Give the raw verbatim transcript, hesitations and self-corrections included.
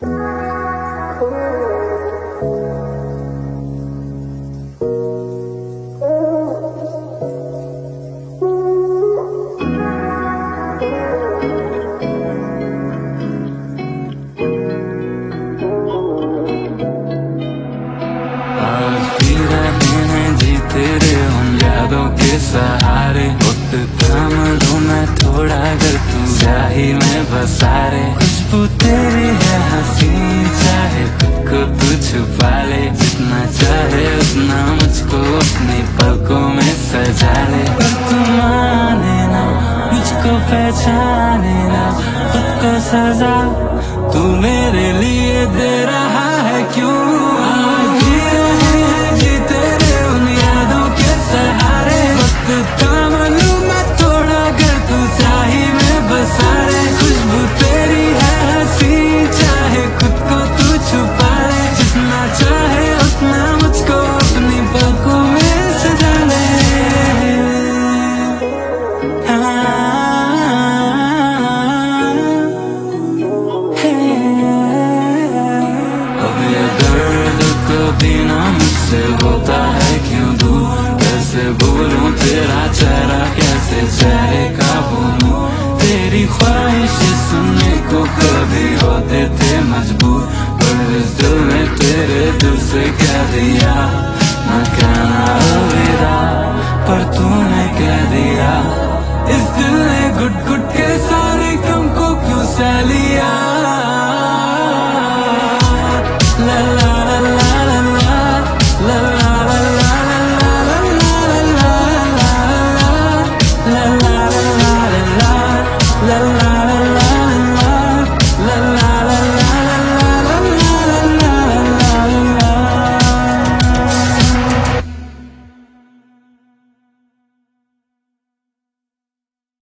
तेरे उन यादों के सहारे वक्त थाम लूं मैं थोड़ा, अगर तू चाही मैं बसारे। खुशबू तेरी है हंसी, चाहे खुद को तू छुपा ले, जितना चाहे उतना मुझको अपनी पलकों में सजा ले। पर तू माने ना, मुझको पहचाने ना, खुद को सजा तू मेरे लिए दे रहा है क्यों? बिना मुझसे होता है क्यों दूर, कैसे बोलूं तेरा चेहरा, कैसे चेहरे का बोलूं। तेरी ख्वाहिश सुनने को कभी होते थे मजबूर, पर इस दिल में तेरे दिल से कह दिया ना।